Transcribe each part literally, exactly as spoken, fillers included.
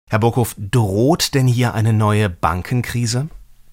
Herr Burghoff, droht denn hier eine neue Bankenkrise?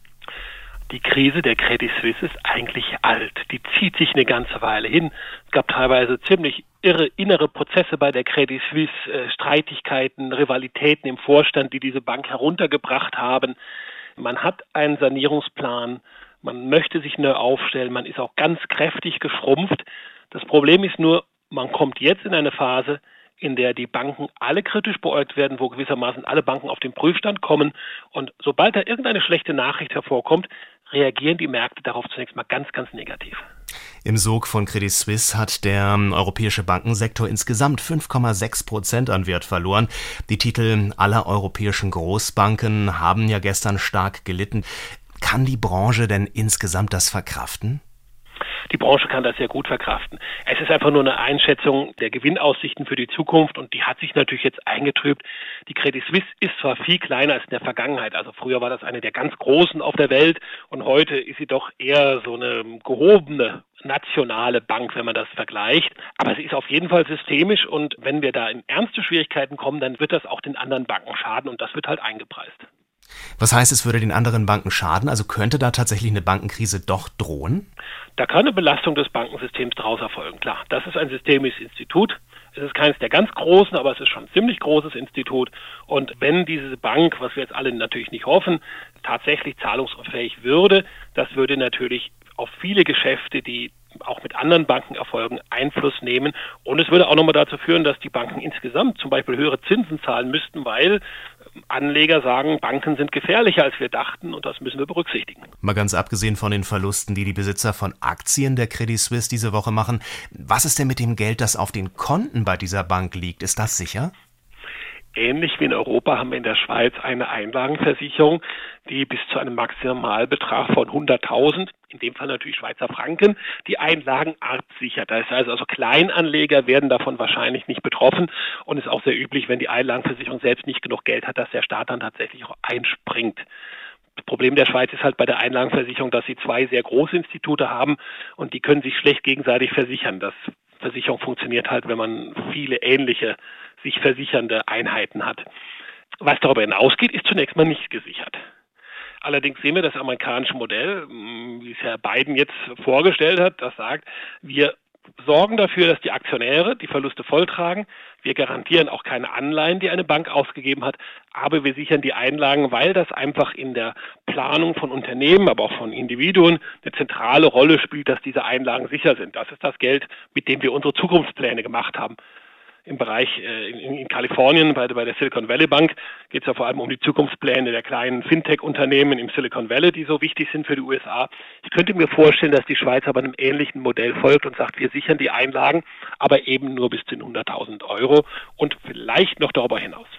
Die Krise der Credit Suisse ist eigentlich alt. Die zieht sich eine ganze Weile hin. Es gab teilweise ziemlich irre innere Prozesse bei der Credit Suisse, äh, Streitigkeiten, Rivalitäten im Vorstand, die diese Bank heruntergebracht haben. Man hat einen Sanierungsplan, man möchte sich neu aufstellen, man ist auch ganz kräftig geschrumpft. Das Problem ist nur, man kommt jetzt in eine Phase, in der die Banken alle kritisch beäugt werden, wo gewissermaßen alle Banken auf den Prüfstand kommen. Und sobald da irgendeine schlechte Nachricht hervorkommt, reagieren die Märkte darauf zunächst mal ganz, ganz negativ. Im Sog von Credit Suisse hat der europäische Bankensektor insgesamt fünf Komma sechs Prozent an Wert verloren. Die Titel aller europäischen Großbanken haben ja gestern stark gelitten. Kann die Branche denn insgesamt das verkraften? Die Branche kann das sehr gut verkraften. Es ist einfach nur eine Einschätzung der Gewinnaussichten für die Zukunft und die hat sich natürlich jetzt eingetrübt. Die Credit Suisse ist zwar viel kleiner als in der Vergangenheit, also früher war das eine der ganz großen auf der Welt und heute ist sie doch eher so eine gehobene nationale Bank, wenn man das vergleicht. Aber sie ist auf jeden Fall systemisch und wenn wir da in ernste Schwierigkeiten kommen, dann wird das auch den anderen Banken schaden und das wird halt eingepreist. Was heißt, es würde den anderen Banken schaden? Also könnte da tatsächlich eine Bankenkrise doch drohen? Da kann eine Belastung des Bankensystems daraus erfolgen, klar. Das ist ein systemisches Institut. Es ist keines der ganz großen, aber es ist schon ein ziemlich großes Institut. Und wenn diese Bank, was wir jetzt alle natürlich nicht hoffen, tatsächlich zahlungsunfähig würde, das würde natürlich auf viele Geschäfte, die auch mit anderen Banken erfolgen, Einfluss nehmen. Und es würde auch nochmal dazu führen, dass die Banken insgesamt zum Beispiel höhere Zinsen zahlen müssten, weil Anleger sagen, Banken sind gefährlicher, als wir dachten und das müssen wir berücksichtigen. Mal ganz abgesehen von den Verlusten, die die Besitzer von Aktien der Credit Suisse diese Woche machen. Was ist denn mit dem Geld, das auf den Konten bei dieser Bank liegt? Ist das sicher? Ähnlich wie in Europa haben wir in der Schweiz eine Einlagenversicherung, die bis zu einem Maximalbetrag von hunderttausend, in dem Fall natürlich Schweizer Franken, die Einlagen absichert. Das heißt also, Kleinanleger werden davon wahrscheinlich nicht betroffen und es ist auch sehr üblich, wenn die Einlagenversicherung selbst nicht genug Geld hat, dass der Staat dann tatsächlich auch einspringt. Das Problem der Schweiz ist halt bei der Einlagenversicherung, dass sie zwei sehr große Institute haben und die können sich schlecht gegenseitig versichern. Das Versicherung funktioniert halt, wenn man viele ähnliche sich versichernde Einheiten hat. Was darüber hinausgeht, ist zunächst mal nicht gesichert. Allerdings sehen wir das amerikanische Modell, wie es Herr Biden jetzt vorgestellt hat, das sagt, wir sorgen dafür, dass die Aktionäre die Verluste volltragen. Wir garantieren auch keine Anleihen, die eine Bank ausgegeben hat, aber wir sichern die Einlagen, weil das einfach in der Planung von Unternehmen, aber auch von Individuen eine zentrale Rolle spielt, dass diese Einlagen sicher sind. Das ist das Geld, mit dem wir unsere Zukunftspläne gemacht haben. Im Bereich äh, in, in Kalifornien, bei, bei der Silicon Valley Bank, geht es ja vor allem um die Zukunftspläne der kleinen Fintech-Unternehmen im Silicon Valley, die so wichtig sind für die U S A. Ich könnte mir vorstellen, dass die Schweiz aber einem ähnlichen Modell folgt und sagt, wir sichern die Einlagen, aber eben nur bis zu hunderttausend Euro und vielleicht noch darüber hinaus.